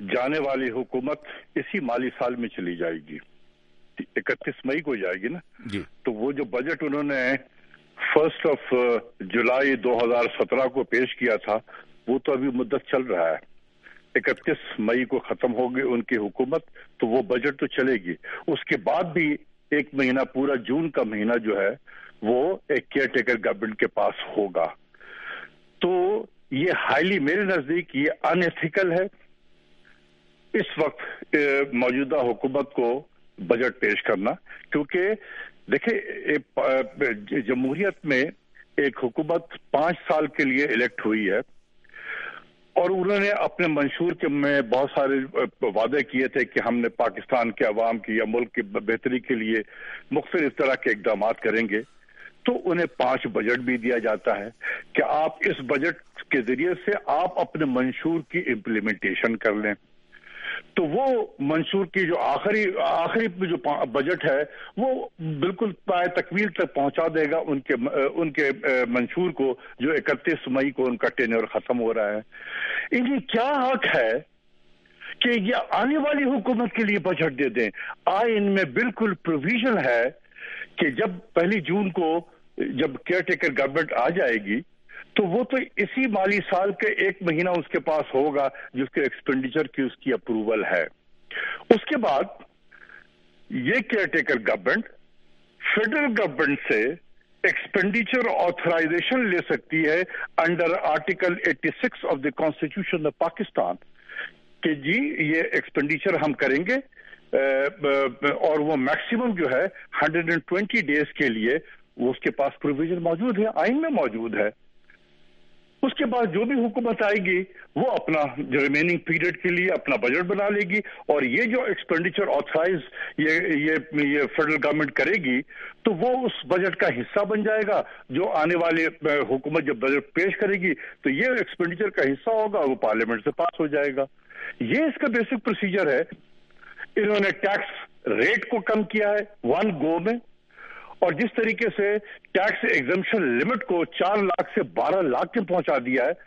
जाने वाली हुकूमत इसी माली साल में चली जाएगी, 31 मई को जाएगी ना जी। तो वो जो बजट उन्होंने 1 जुलाई 2017 को पेश किया था वो तो अभी मुद्दत चल रहा है। 31 मई को खत्म होगी उनकी हुकूमत तो वो बजट तो चलेगी, उसके बाद भी एक महीना, पूरा जून का महीना जो है वो एक केयर टेकर गवर्नमेंट के पास होगा। तो ये हाईली, मेरे नजदीक ये अनएथिकल है इस वक्त मौजूदा हुकूमत को बजट पेश करना, क्योंकि देखिए जमहूरियत में एक हुकूमत 5 साल के लिए इलेक्ट हुई है और उन्होंने अपने मंशूर के में बहुत सारे वादे किए थे कि हमने पाकिस्तान के अवाम की या मुल्क की बेहतरी के लिए मुख्तलिफ तरह के इकदाम करेंगे। तो उन्हें 5 बजट भी दिया जाता है कि आप इस बजट के जरिए से आप अपने मंशूर की इम्प्लीमेंटेशन कर लें। तो वो मंशूर की जो आखिरी जो बजट है वो बिल्कुल पाए तकमील तक पहुंचा देगा उनके मंशूर को, जो 31 मई को उनका टेन्योर खत्म हो रहा है। इन्हें क्या हक है कि ये आने वाली हुकूमत के लिए बजट दे दें? आइन में बिल्कुल प्रोविजन है कि जब 1 जून को जब केयर टेकर गवर्नमेंट आ जाएगी तो वो तो इसी माली साल के 1 महीना उसके पास होगा जिसके एक्सपेंडिचर की उसकी अप्रूवल है। उसके बाद ये caretaker government federal government से एक्सपेंडिचर ऑथराइजेशन ले सकती है under article 86 of the constitution of Pakistan कि जी ये एक्सपेंडिचर हम करेंगे और वो मैक्सिमम जो है 120 डेज के लिए वो उसके पास प्रोविजन मौजूद है, आइन में मौजूद है। उसके बाद जो भी हुकूमत आएगी वो अपना जो रिमेनिंग पीरियड के लिए अपना बजट बना लेगी और ये जो एक्सपेंडिचर ऑथराइज ये फेडरल गवर्नमेंट करेगी तो वो उस बजट का हिस्सा बन जाएगा। जो आने वाले हुकूमत जब बजट पेश करेगी तो ये एक्सपेंडिचर का हिस्सा होगा, वो पार्लियामेंट से पास हो जाएगा। ये इसका बेसिक प्रोसीजर है। इन्होंने टैक्स रेट को कम किया है 1 गो में, और जिस तरीके से टैक्स एग्जम्पशन लिमिट को 4 लाख से 12 लाख में पहुंचा दिया है,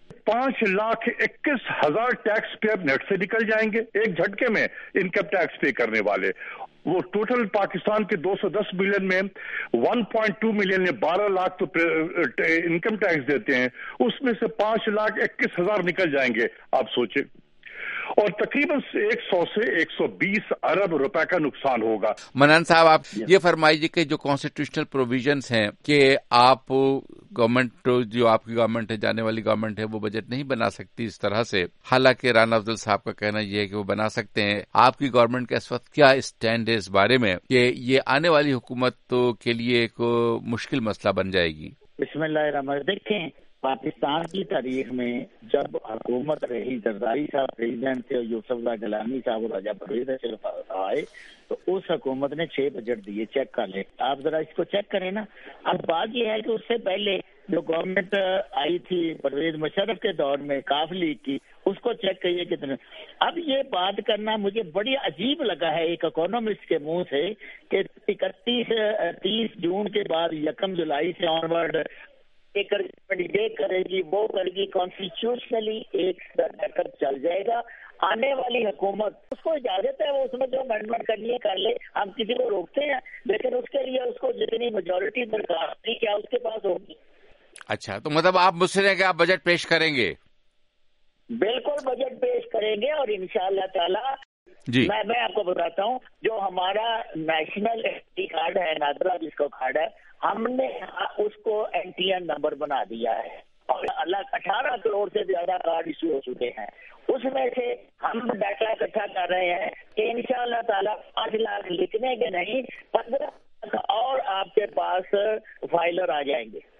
5,21,000 टैक्स पेयर नेट से निकल जाएंगे एक झटके में इनकम टैक्स पे करने वाले। वो टोटल पाकिस्तान के 210 मिलियन में 1.2 मिलियन ने 12 लाख तो इनकम टैक्स देते हैं, उसमें से 5,21,000 निकल जाएंगे, आप सोचें। और तकरीबन 100 से 120 अरब रुपए का नुकसान होगा। मन्नान साहब, आप ये फरमाइए कि जो कॉन्स्टिट्यूशनल प्रोविजंस हैं कि आप गवर्नमेंट, जो आपकी गवर्नमेंट है, जाने वाली गवर्नमेंट है, वो बजट नहीं बना सकती इस तरह से, हालांकि राना अफजल साहब का कहना यह है कि वो बना सकते हैं। आपकी गवर्नमेंट का इस वक्त क्या स्टैंड है इस बारे में कि ये आने वाली हुकूमत के लिए एक मुश्किल मसला बन जाएगी? बिस्मिल्लाहिर्रहमानिर्रहीम। देखें, पाकिस्तान की तारीख में जब हुकूमत रही, जरदारी साहब प्रेसिडेंट थे, यूसुफ गिलानी साहब और राजा परवेज आए, तो उस हुकूमत ने 6 बजट दिए। चेक कर ले, आप जरा इसको चेक करें ना। अब बात यह है कि उससे पहले जो गवर्नमेंट आई थी परवेज मुशर्रफ के दौर में, काफ लीग की, उसको चेक करिए कितने। अब ये बात करना मुझे बड़ी अजीब लगा है एक इकोनॉमिस्ट के मुंह से कि 30 जून के बाद 1 जुलाई से ऑनवर्ड ये करेगी, वो करेगी, कॉन्स्टिट्यूशनली एक चक्कर चल जाएगा। आने वाली हुकूमत, उसको इजाजत है वो उसमें जो अमेंडमेंट करनी है कर ले, हम किसी को रोकते हैं, लेकिन उसके लिए उसको जितनी मेजोरिटी दरकार थी क्या उसके पास होगी। अच्छा, तो मतलब आप मुझसे हैं कि आप बजट पेश करेंगे? बिल्कुल बजट पेश करेंगे और इंशाअल्लाह ताला जी। मैं आपको बताता हूँ, जो हमारा नेशनल एसटी कार्ड है, नादरा जिसको कार्ड है, हमने उसको एनटीएन नंबर बना दिया है और 18 करोड़ से ज्यादा कार्ड इशू हो चुके हैं। उसमें से हम डाटा इकट्ठा कर रहे हैं कि इंशाअल्लाह ताला 5 लाख लिखने के नहीं 15 लाख और आपके पास फाइलर आ जाएंगे।